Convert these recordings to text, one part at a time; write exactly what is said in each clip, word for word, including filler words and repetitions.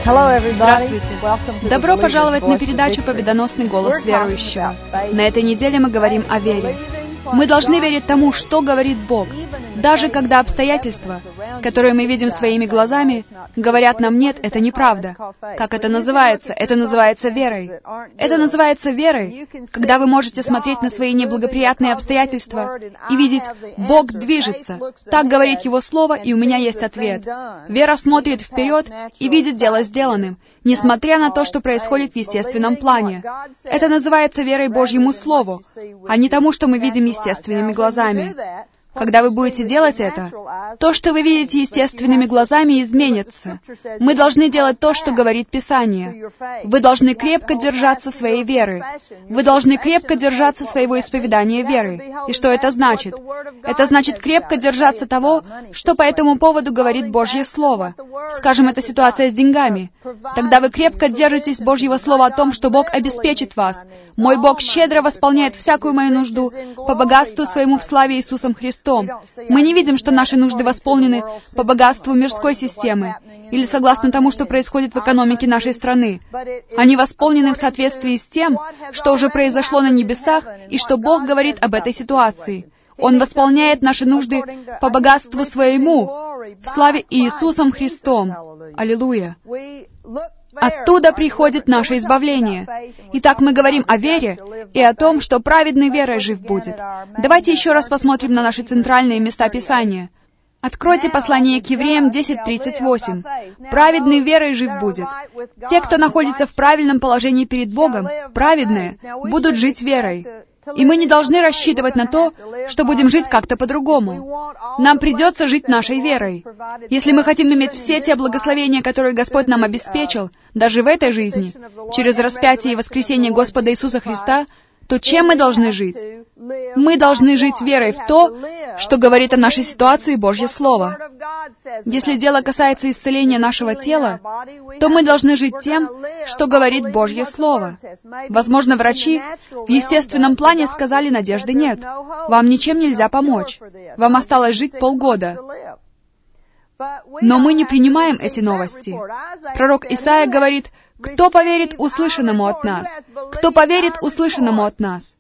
Здравствуйте! Добро пожаловать на передачу «Победоносный голос верующего». На этой неделе мы говорим о вере. Мы должны верить тому, что говорит Бог, даже когда обстоятельства, которые мы видим своими глазами, говорят нам «нет, это неправда». Как это называется? Это называется верой. Это называется верой, когда вы можете смотреть на свои неблагоприятные обстоятельства и видеть «Бог движется». Так говорит Его Слово, и у меня есть ответ. Вера смотрит вперед и видит дело сделанным, несмотря на то, что происходит в естественном плане. Это называется верой Божьему Слову, а не тому, что мы видим естественными глазами. Когда вы будете делать это, то, что вы видите естественными глазами, изменится. Мы должны делать то, что говорит Писание. Вы должны крепко держаться своей веры. Вы должны крепко держаться своего исповедания веры. И что это значит? Это значит крепко держаться того, что по этому поводу говорит Божье Слово. Скажем, это ситуация с деньгами. Тогда вы крепко держитесь Божьего Слова о том, что Бог обеспечит вас. «Мой Бог щедро восполняет всякую мою нужду по богатству своему в славе Иисусом Христом». Мы не видим, что наши нужды восполнены по богатству мирской системы или согласно тому, что происходит в экономике нашей страны. Они восполнены в соответствии с тем, что уже произошло на небесах и что Бог говорит об этой ситуации. Он восполняет наши нужды по богатству своему в славе Иисусом Христом. Аллилуйя! Оттуда приходит наше избавление. Итак, мы говорим о вере и о том, что праведный верой жив будет. Давайте еще раз посмотрим на наши центральные места Писания. Откройте послание к Евреям десять тридцать восемь. «Праведный верой жив будет». Те, кто находится в правильном положении перед Богом, праведные, будут жить верой. И мы не должны рассчитывать на то, что будем жить как-то по-другому. Нам придется жить нашей верой. Если мы хотим иметь все те благословения, которые Господь нам обеспечил, даже в этой жизни, через распятие и воскресение Господа Иисуса Христа, то чем мы должны жить? Мы должны жить верой в то, что говорит о нашей ситуации Божье Слово. Если дело касается исцеления нашего тела, то мы должны жить тем, что говорит Божье Слово. Возможно, врачи в естественном плане сказали, надежды нет. Вам ничем нельзя помочь. Вам осталось жить полгода. Но мы не принимаем эти новости. Пророк Исаия говорит, «Кто поверит услышанному от нас? Кто поверит услышанному от нас?»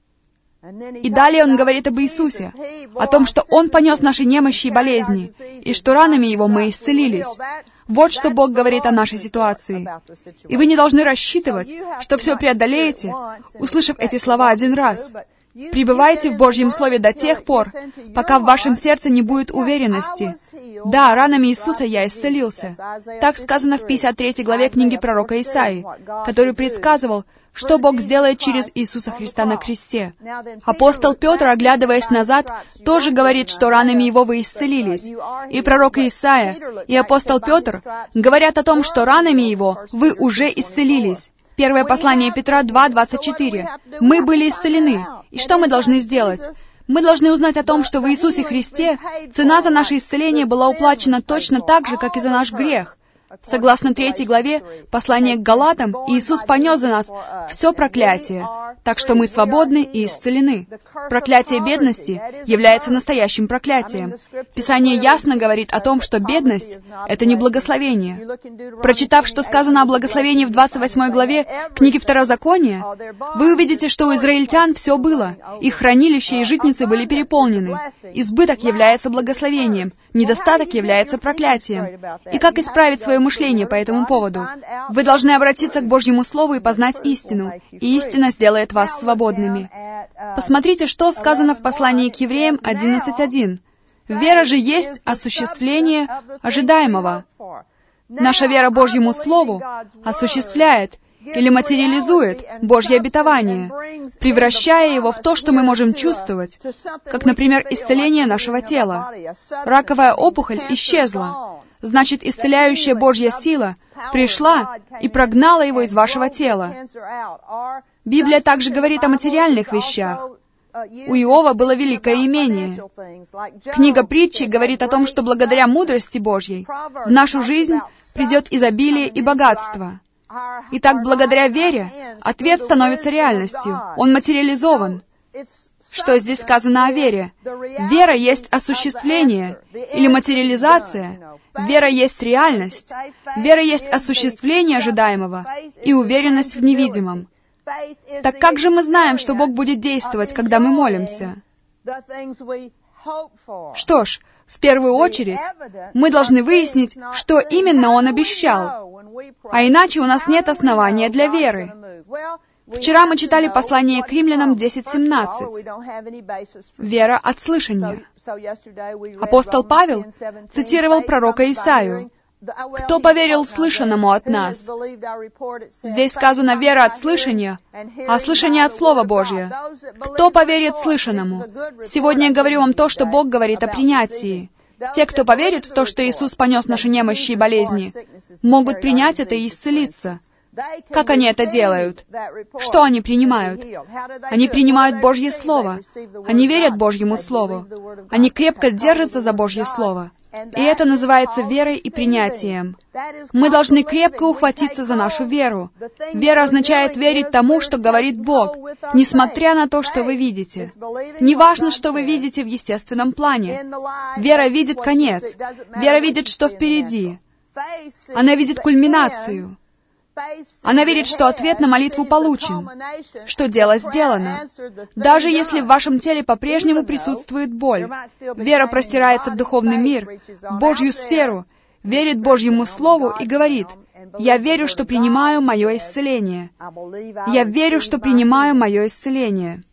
И далее он говорит об Иисусе, о том, что Он понес наши немощи и болезни, и что ранами Его мы исцелились. Вот что Бог говорит о нашей ситуации. И вы не должны рассчитывать, что все преодолеете, услышав эти слова один раз. Пребывайте в Божьем Слове до тех пор, пока в вашем сердце не будет уверенности. Да, ранами Иисуса я исцелился. Так сказано в пятьдесят третьей главе книги пророка Исаии, который предсказывал, что Бог сделает через Иисуса Христа на кресте. Апостол Петр, оглядываясь назад, тоже говорит, что ранами Его вы исцелились. И пророк Исаия, и апостол Петр говорят о том, что ранами Его вы уже исцелились. Первое послание Петра два двадцать четыре. Мы были исцелены. И что мы должны сделать? Мы должны узнать о том, что в Иисусе Христе цена за наше исцеление была уплачена точно так же, как и за наш грех. Согласно третьей главе послания к Галатам, Иисус понес за нас все проклятие, так что мы свободны и исцелены. Проклятие бедности является настоящим проклятием. Писание ясно говорит о том, что бедность — это не благословение. Прочитав, что сказано о благословении в двадцать восьмой главе книги Второзакония, вы увидите, что у израильтян все было. Их хранилища и житницы были переполнены. Избыток является благословением, недостаток является проклятием. И как исправить свое мышление по этому поводу? Вы должны обратиться к Божьему Слову и познать истину, и истина сделает вас свободными. Посмотрите, что сказано в послании к Евреям одиннадцать один. «Вера же есть осуществление ожидаемого». Наша вера Божьему Слову осуществляет или материализует Божье обетование, превращая его в то, что мы можем чувствовать, как, например, исцеление нашего тела. Раковая опухоль исчезла. Значит, исцеляющая Божья сила пришла и прогнала его из вашего тела. Библия также говорит о материальных вещах. У Иова было великое имение. Книга Притчи говорит о том, что благодаря мудрости Божьей в нашу жизнь придет изобилие и богатство. Итак, благодаря вере ответ становится реальностью. Он материализован. Что здесь сказано о вере? Вера есть осуществление или материализация. Вера есть реальность. Вера есть осуществление ожидаемого и уверенность в невидимом. Так как же мы знаем, что Бог будет действовать, когда мы молимся? Что ж, в первую очередь, мы должны выяснить, что именно Он обещал. А иначе у нас нет основания для веры. Вчера мы читали послание к Римлянам десять семнадцать. Вера от слышания. Апостол Павел цитировал пророка Исаию. «Кто поверил слышанному от нас?» Здесь сказано «вера от слышания», а слышание от Слова Божия. Кто поверит слышанному? Сегодня я говорю вам то, что Бог говорит о принятии. Те, кто поверит в то, что Иисус понес наши немощи и болезни, могут принять это и исцелиться. Как они это делают? Что они принимают? Они принимают Божье Слово. Они верят Божьему Слову. Они крепко держатся за Божье Слово. И это называется верой и принятием. Мы должны крепко ухватиться за нашу веру. Вера означает верить тому, что говорит Бог, несмотря на то, что вы видите. Неважно, что вы видите в естественном плане. Вера видит конец. Вера видит, что впереди. Она видит кульминацию. Она верит, что ответ на молитву получен, что дело сделано. Даже если в вашем теле по-прежнему присутствует боль, вера простирается в духовный мир, в Божью сферу, верит Божьему Слову и говорит: «Я верю, что принимаю мое исцеление. Я верю, что принимаю мое исцеление».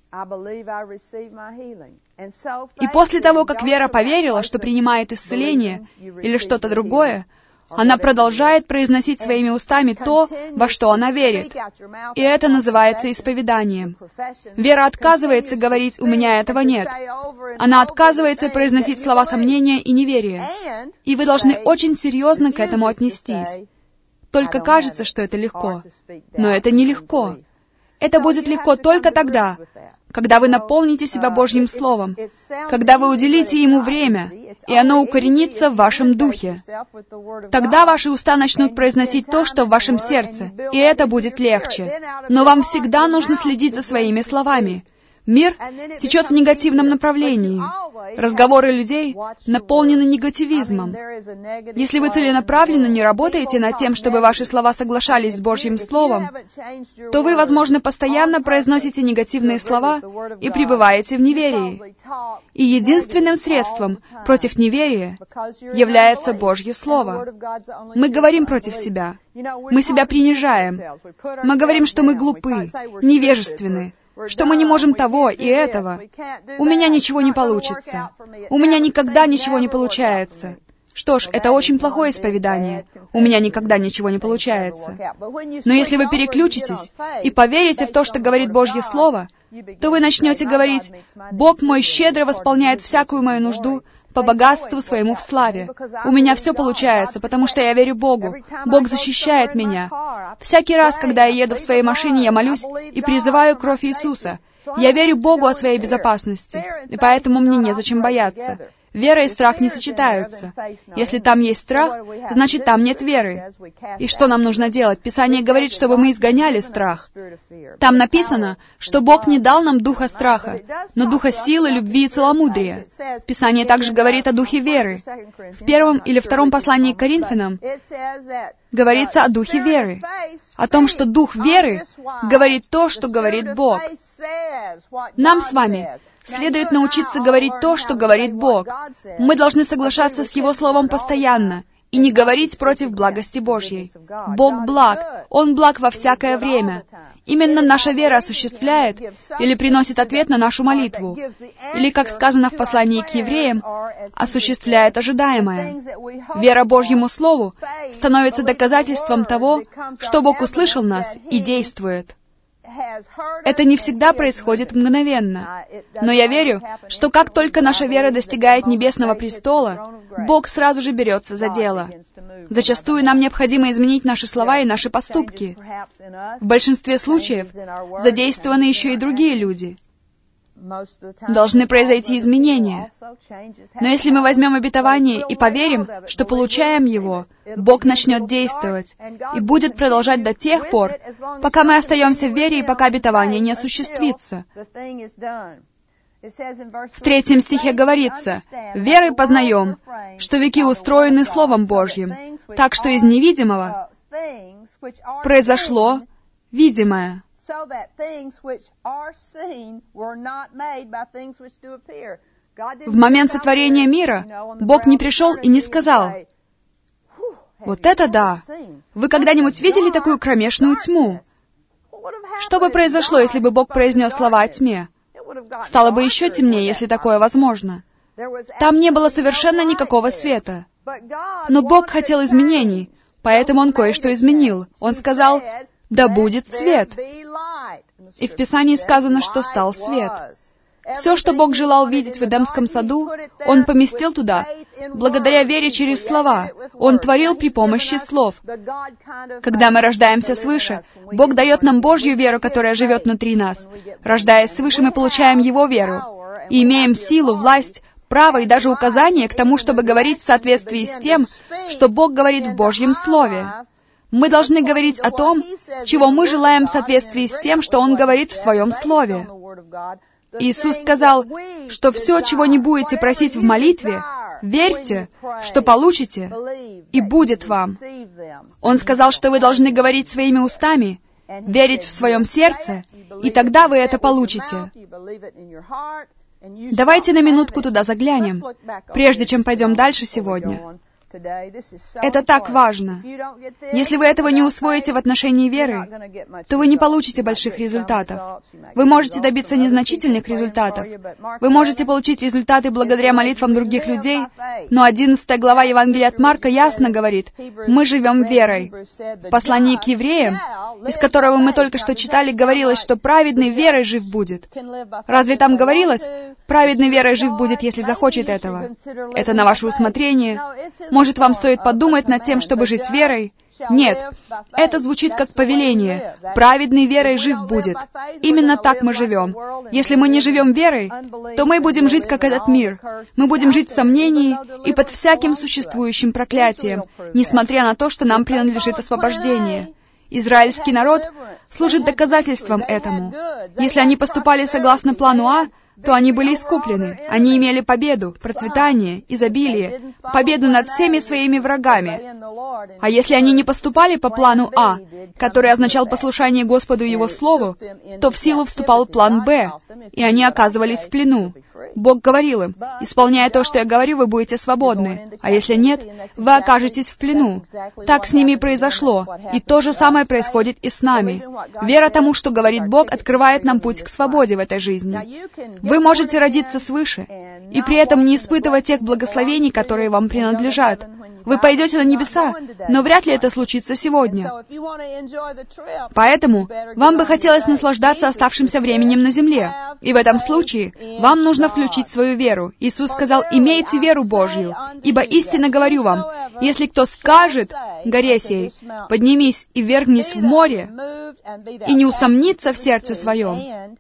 И после того, как вера поверила, что принимает исцеление или что-то другое, она продолжает произносить своими устами то, во что она верит. И это называется исповеданием. Вера отказывается говорить «у меня этого нет». Она отказывается произносить слова сомнения и неверия. И вы должны очень серьезно к этому отнестись. Только кажется, что это легко. Но это нелегко. Это будет легко только тогда, когда вы наполните себя Божьим Словом, когда вы уделите Ему время, и оно укоренится в вашем духе. Тогда ваши уста начнут произносить то, что в вашем сердце, и это будет легче. Но вам всегда нужно следить за своими словами. Мир течет в негативном направлении. Разговоры людей наполнены негативизмом. Если вы целенаправленно не работаете над тем, чтобы ваши слова соглашались с Божьим Словом, то вы, возможно, постоянно произносите негативные слова и пребываете в неверии. И единственным средством против неверия является Божье Слово. Мы говорим против себя. Мы себя принижаем. Мы говорим, что мы глупы, невежественны, что мы не можем того и этого. У меня ничего не получится. У меня никогда ничего не получается. Что ж, это очень плохое исповедание. У меня никогда ничего не получается. Но если вы переключитесь и поверите в то, что говорит Божье Слово, то вы начнете говорить: «Бог мой щедро восполняет всякую мою нужду по богатству своему в славе. У меня все получается, потому что я верю Богу. Бог защищает меня. Всякий раз, когда я еду в своей машине, я молюсь и призываю кровь Иисуса. Я верю Богу о своей безопасности, и поэтому мне незачем бояться». Вера и страх не сочетаются. Если там есть страх, значит, там нет веры. И что нам нужно делать? Писание говорит, чтобы мы изгоняли страх. Там написано, что Бог не дал нам духа страха, но духа силы, любви и целомудрия. Писание также говорит о духе веры. В первом или втором послании к Коринфянам говорится о духе веры, о том, что дух веры говорит то, что говорит Бог. Нам с вами следует научиться говорить то, что говорит Бог. Мы должны соглашаться с Его Словом постоянно и не говорить против благости Божьей. Бог благ, Он благ во всякое время. Именно наша вера осуществляет или приносит ответ на нашу молитву, или, как сказано в послании к евреям, осуществляет ожидаемое. Вера Божьему Слову становится доказательством того, что Бог услышал нас и действует. Это не всегда происходит мгновенно. Но я верю, что как только наша вера достигает небесного престола, Бог сразу же берется за дело. Зачастую нам необходимо изменить наши слова и наши поступки. В большинстве случаев задействованы еще и другие люди. Должны произойти изменения. Но если мы возьмем обетование и поверим, что получаем его, Бог начнет действовать и будет продолжать до тех пор, пока мы остаемся в вере и пока обетование не осуществится. В третьем стихе говорится: «Верой познаем, что веки устроены Словом Божьим, так что из невидимого произошло видимое». В момент сотворения мира Бог не пришел и не сказал: «Вот это да! Вы когда-нибудь видели такую кромешную тьму?» Что бы произошло, если бы Бог произнес слова о тьме? Стало бы еще темнее, если такое возможно. Там не было совершенно никакого света. Но Бог хотел изменений, поэтому Он кое-что изменил. Он сказал: «Да будет свет». И в Писании сказано, что стал свет. Все, что Бог желал видеть в Эдемском саду, Он поместил туда, благодаря вере через слова. Он творил при помощи слов. Когда мы рождаемся свыше, Бог дает нам Божью веру, которая живет внутри нас. Рождаясь свыше, мы получаем Его веру и имеем силу, власть, право и даже указание к тому, чтобы говорить в соответствии с тем, что Бог говорит в Божьем Слове. Мы должны говорить о том, чего мы желаем в соответствии с тем, что Он говорит в Своем Слове. Иисус сказал, что все, чего не будете просить в молитве, верьте, что получите, и будет вам. Он сказал, что вы должны говорить своими устами, верить в своем сердце, и тогда вы это получите. Давайте на минутку туда заглянем, прежде чем пойдем дальше сегодня. Это так важно. Если вы этого не усвоите в отношении веры, то вы не получите больших результатов. Вы можете добиться незначительных результатов. Вы можете получить результаты благодаря молитвам других людей, но одиннадцатая глава Евангелия от Марка ясно говорит: мы живем верой. В послании к евреям, из которого мы только что читали, говорилось, что праведный верой жив будет. Разве там говорилось: праведный верой жив будет, если захочет этого? Это на ваше усмотрение. Может, вам стоит подумать над тем, чтобы жить верой? Нет, это звучит как повеление. Праведный верой жив будет. Именно так мы живем. Если мы не живем верой, то мы будем жить, как этот мир. Мы будем жить в сомнении и под всяким существующим проклятием, несмотря на то, что нам принадлежит освобождение. Израильский народ служит доказательством этому. Если они поступали согласно плану А, то они были искуплены. Они имели победу, процветание, изобилие, победу над всеми своими врагами. А если они не поступали по плану А, который означал послушание Господу и Его Слову, то в силу вступал план Б, и они оказывались в плену. Бог говорил им: «Исполняя то, что я говорю, вы будете свободны, а если нет, вы окажетесь в плену». Так с ними и произошло, и то же самое происходит и с нами. Вера тому, что говорит Бог, открывает нам путь к свободе в этой жизни. Вы можете родиться свыше и при этом не испытывать тех благословений, которые вам принадлежат. Вы пойдете на небеса, но вряд ли это случится сегодня. Поэтому вам бы хотелось наслаждаться оставшимся временем на земле. И в этом случае вам нужно включить свою веру. Иисус сказал: «Имейте веру Божью, ибо истинно говорю вам, если кто скажет горе сей: поднимись и ввергнись в море, и не усомнится в сердце своем».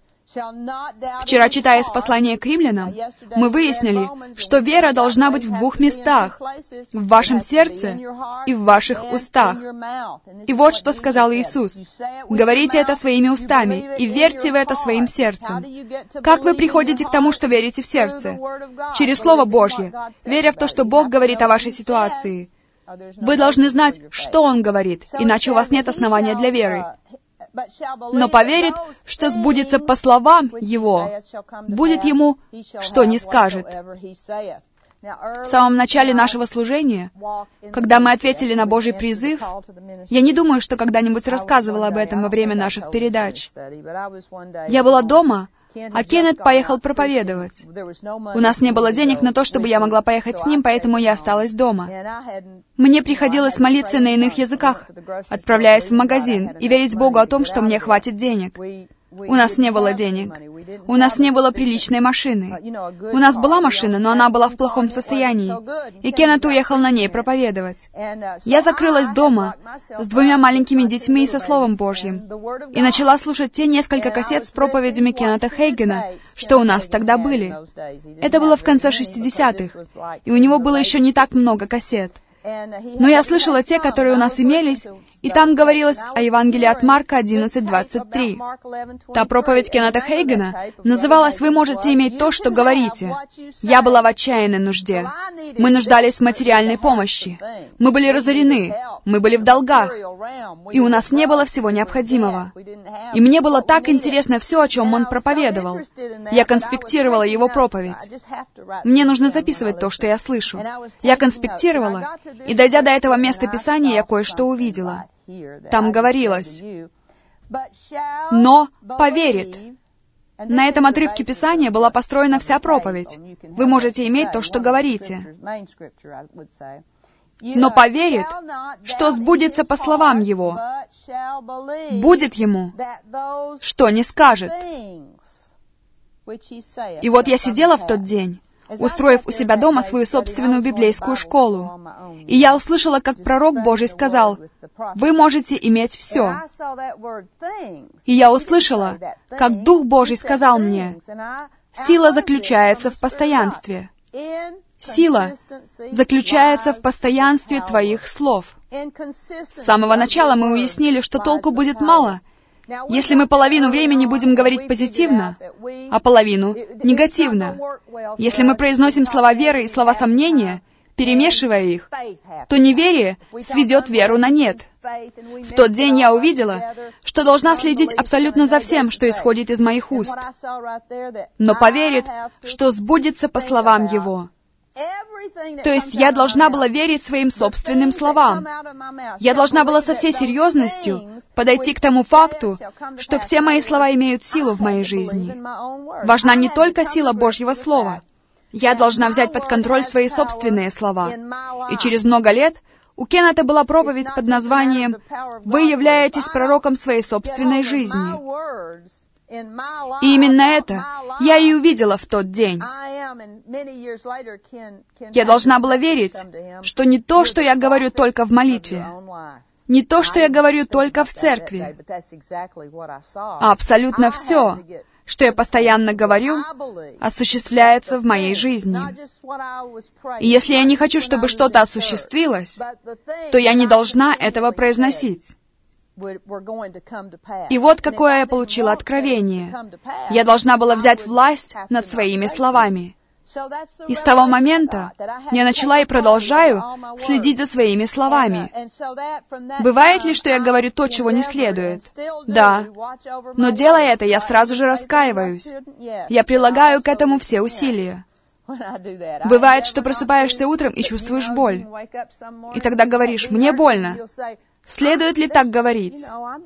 Вчера, читая из послания к римлянам, мы выяснили, что вера должна быть в двух местах: в вашем сердце и в ваших устах. И вот что сказал Иисус: «Говорите это своими устами, и верьте в это своим сердцем». Как вы приходите к тому, что верите в сердце? Через Слово Божье, веря в то, что Бог говорит о вашей ситуации. Вы должны знать, что Он говорит, иначе у вас нет основания для веры. Но поверит, что сбудется по словам Его, будет ему, что не скажет. В самом начале нашего служения, когда мы ответили на Божий призыв, я не думаю, что когда-нибудь рассказывала об этом во время наших передач. Я была дома, а Кеннет поехал проповедовать. У нас не было денег на то, чтобы я могла поехать с ним, поэтому я осталась дома. Мне приходилось молиться на иных языках, отправляясь в магазин, и верить Богу о том, что мне хватит денег. У нас не было денег. У нас не было приличной машины. У нас была машина, но она была в плохом состоянии, и Кеннет уехал на ней проповедовать. Я закрылась дома с двумя маленькими детьми и со Словом Божьим, и начала слушать те несколько кассет с проповедями Кеннета Хейгена, что у нас тогда были. Это было в конце шестидесятых, и у него было еще не так много кассет. Но я слышала те, которые у нас имелись, и там говорилось о Евангелии от Марка одиннадцать двадцать три. Та проповедь Кеннета Хейгена называлась «Вы можете иметь то, что говорите». Я была в отчаянной нужде. Мы нуждались в материальной помощи. Мы были разорены. Мы были в долгах. И у нас не было всего необходимого. И мне было так интересно все, о чем он проповедовал. Я конспектировала его проповедь. Мне нужно записывать то, что я слышу. Я конспектировала, и, дойдя до этого места Писания, я кое-что увидела. Там говорилось: «Но поверит». На этом отрывке Писания была построена вся проповедь. Вы можете иметь то, что говорите. «Но поверит, что сбудется по словам его, будет ему, что не скажет». И вот я сидела в тот день, устроив у себя дома свою собственную библейскую школу. И я услышала, как пророк Божий сказал: «Вы можете иметь все». И я услышала, как Дух Божий сказал мне: «Сила заключается в постоянстве». Сила заключается в постоянстве твоих слов. С самого начала мы уяснили, что толку будет мало, если мы половину времени будем говорить позитивно, а половину негативно. Если мы произносим слова веры и слова сомнения, перемешивая их, то неверие сведет веру на нет. В тот день я увидела, что должна следить абсолютно за всем, что исходит из моих уст. Но поверит, что сбудется по словам его. То есть я должна была верить своим собственным словам. Я должна была со всей серьезностью подойти к тому факту, что все мои слова имеют силу в моей жизни. Важна не только сила Божьего Слова. Я должна взять под контроль свои собственные слова. И через много лет у Кеннета была проповедь под названием «Вы являетесь пророком своей собственной жизни». И именно это я и увидела в тот день. Я должна была верить, что не то, что я говорю только в молитве, не то, что я говорю только в церкви, а абсолютно все, что я постоянно говорю, осуществляется в моей жизни. И если я не хочу, чтобы что-то осуществилось, то я не должна этого произносить. И вот какое я получила откровение. Я должна была взять власть над своими словами. И с того момента я начала и продолжаю следить за своими словами. Бывает ли, что я говорю то, чего не следует? Да. Но делая это, я сразу же раскаиваюсь. Я прилагаю к этому все усилия. Бывает, что просыпаешься утром и чувствуешь боль. И тогда говоришь: «Мне больно». Следует ли так говорить?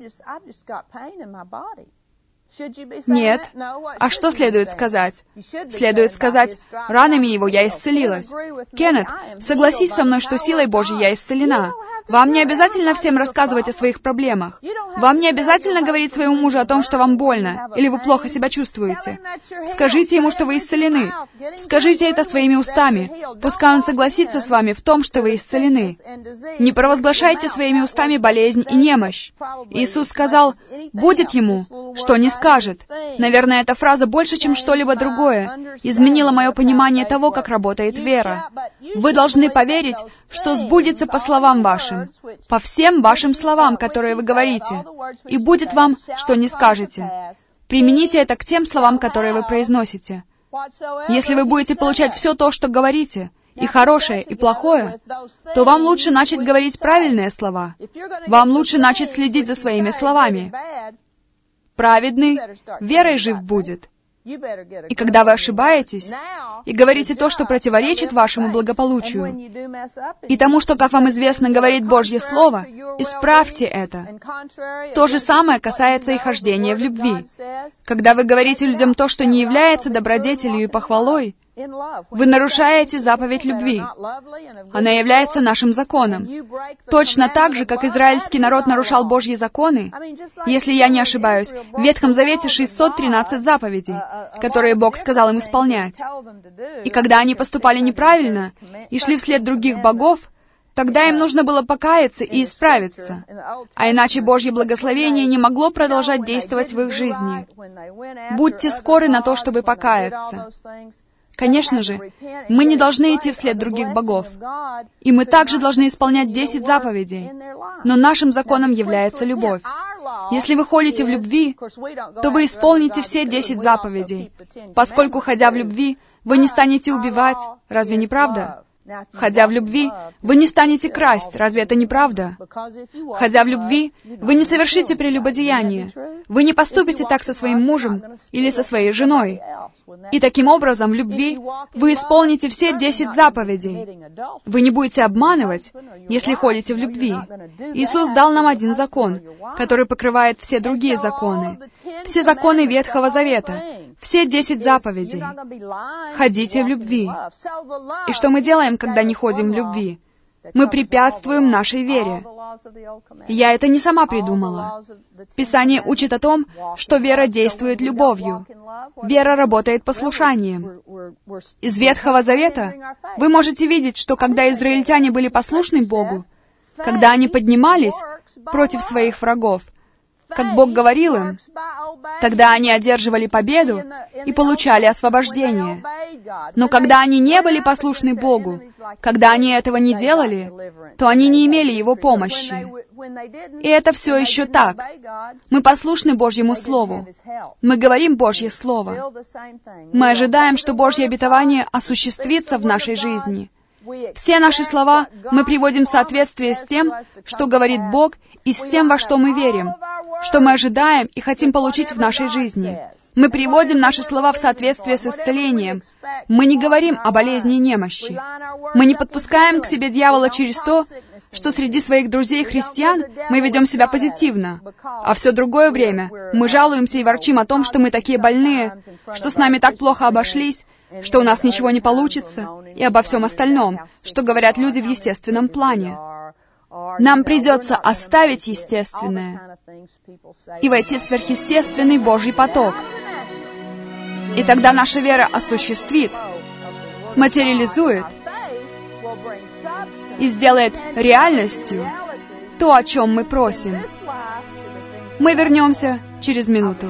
Нет. А что следует сказать? Следует сказать: «Ранами его я исцелилась». Кеннет, согласись со мной, что силой Божьей я исцелена. Вам не обязательно всем рассказывать о своих проблемах. Вам не обязательно говорить своему мужу о том, что вам больно, или вы плохо себя чувствуете. Скажите ему, что вы исцелены. Скажите это своими устами. Пускай он согласится с вами в том, что вы исцелены. Не провозглашайте своими устами болезнь и немощь. Иисус сказал: «Будет ему, что не скажет». Наверное, эта фраза больше, чем что-либо другое, изменила мое понимание того, как работает вера. Вы должны поверить, что сбудется по словам вашим, по всем вашим словам, которые вы говорите, и будет вам, что не скажете. Примените это к тем словам, которые вы произносите. Если вы будете получать все то, что говорите, и хорошее, и плохое, то вам лучше начать говорить правильные слова. Вам лучше начать следить за своими словами. Праведный верой жив будет. И когда вы ошибаетесь и говорите то, что противоречит вашему благополучию, и тому, что, как вам известно, говорит Божье Слово, исправьте это. То же самое касается и хождения в любви. Когда вы говорите людям то, что не является добродетелью и похвалой, вы нарушаете заповедь любви. Она является нашим законом. Точно так же, как израильский народ нарушал Божьи законы, если я не ошибаюсь, в Ветхом Завете шестьсот тринадцать заповедей, которые Бог сказал им исполнять. И когда они поступали неправильно и шли вслед других богов, тогда им нужно было покаяться и исправиться. А иначе Божье благословение не могло продолжать действовать в их жизни. Будьте скоры на то, чтобы покаяться. Конечно же, мы не должны идти вслед других богов, и мы также должны исполнять десять заповедей, но нашим законом является любовь. Если вы ходите в любви, то вы исполните все десять заповедей, поскольку, ходя в любви, вы не станете убивать, разве не правда? Ходя в любви, вы не станете красть, разве это не правда? Ходя в любви, вы не совершите прелюбодеяние. Вы не поступите так со своим мужем или со своей женой. И таким образом, в любви, вы исполните все десять заповедей. Вы не будете обманывать, если ходите в любви. Иисус дал нам один закон, который покрывает все другие законы. Все законы Ветхого Завета. Все десять заповедей. Ходите в любви. И что мы делаем, когда не ходим в любви? Мы препятствуем нашей вере. И я это не сама придумала. Писание учит о том, что вера действует любовью. Вера работает послушанием. Из Ветхого Завета вы можете видеть, что когда израильтяне были послушны Богу, когда они поднимались против своих врагов, как Бог говорил им, тогда они одерживали победу и получали освобождение. Но когда они не были послушны Богу, когда они этого не делали, то они не имели Его помощи. И это все еще так. Мы послушны Божьему Слову. Мы говорим Божье Слово. Мы ожидаем, что Божье обетование осуществится в нашей жизни. Все наши слова мы приводим в соответствие с тем, что говорит Бог, и с тем, во что мы верим, что мы ожидаем и хотим получить в нашей жизни. Мы приводим наши слова в соответствие с исцелением. Мы не говорим о болезни и немощи. Мы не подпускаем к себе дьявола через то, что среди своих друзей-христиан мы ведем себя позитивно, а все другое время мы жалуемся и ворчим о том, что мы такие больные, что с нами так плохо обошлись, что у нас ничего не получится, и обо всем остальном, что говорят люди в естественном плане. Нам придется оставить естественное и войти в сверхъестественный Божий поток. И тогда наша вера осуществит, материализует и сделает реальностью то, о чем мы просим. Мы вернемся через минуту.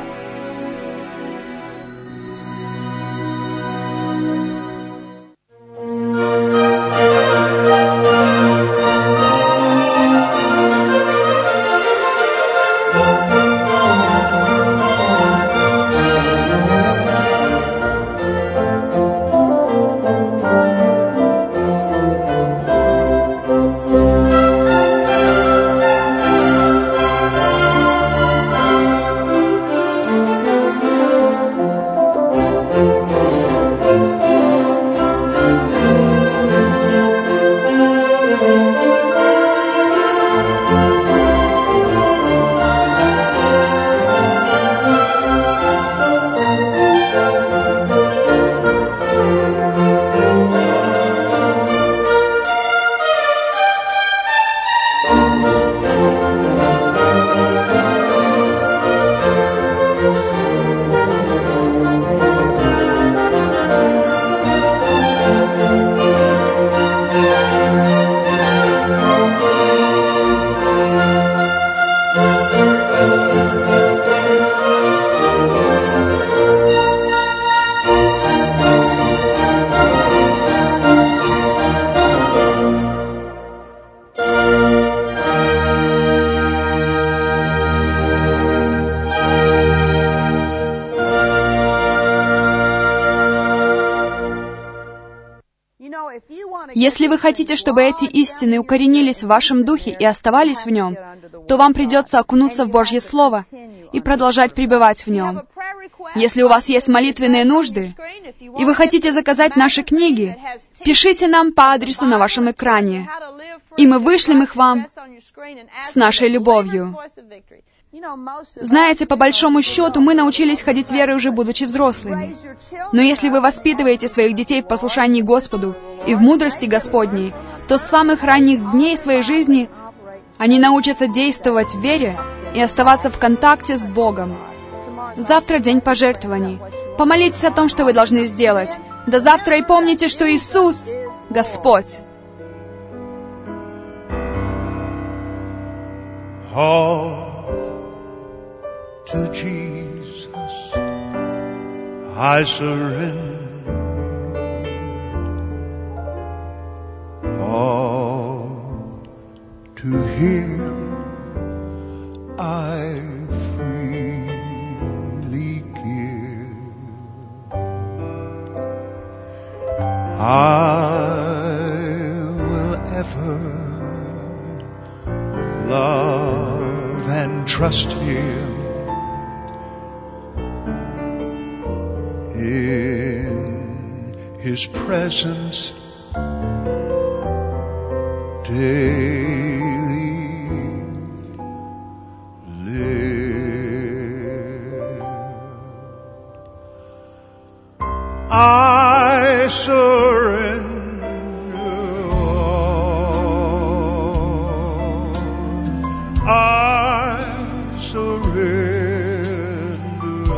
Если вы хотите, чтобы эти истины укоренились в вашем духе и оставались в нем, то вам придется окунуться в Божье Слово и продолжать пребывать в нем. Если у вас есть молитвенные нужды, и вы хотите заказать наши книги, пишите нам по адресу на вашем экране, и мы вышлем их вам с нашей любовью. Знаете, по большому счету, мы научились ходить верой уже будучи взрослыми. Но если вы воспитываете своих детей в послушании Господу и в мудрости Господней, то с самых ранних дней своей жизни они научатся действовать в вере и оставаться в контакте с Богом. Завтра день пожертвований. Помолитесь о том, что вы должны сделать. До завтра и помните, что Иисус — Господь. To Jesus I surrender. Him I freely give. I will ever love and trust Him in His presence daily live. I surrender all. I surrender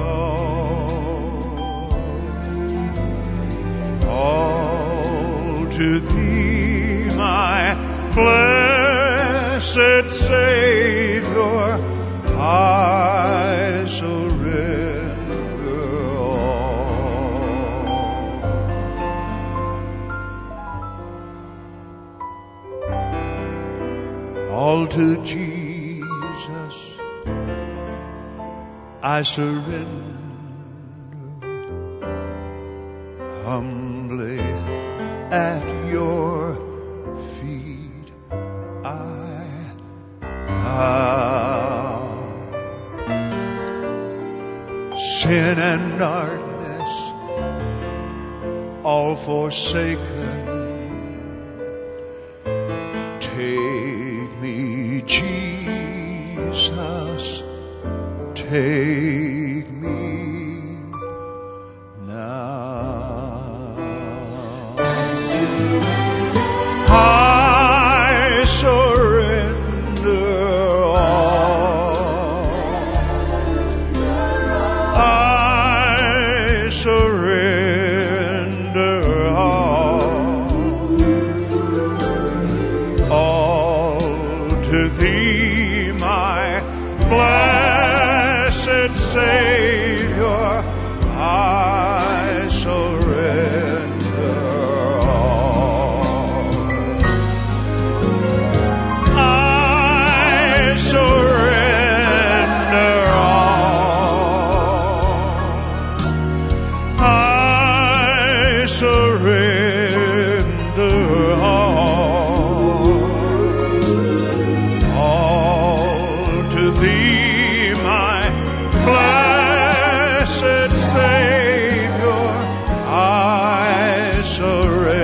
all. All to Thee, my blessed Savior, I surrender all. All to Jesus I surrender, humbly at Your feet I bow. Sin and darkness all forsaken, take me, Jesus, take me now. I surrender all. I surrender all. All to Thee, my blessed Savior, I surrender all. I surrender all. I surrender all. All to Thee, my blessed Savior, I surrender.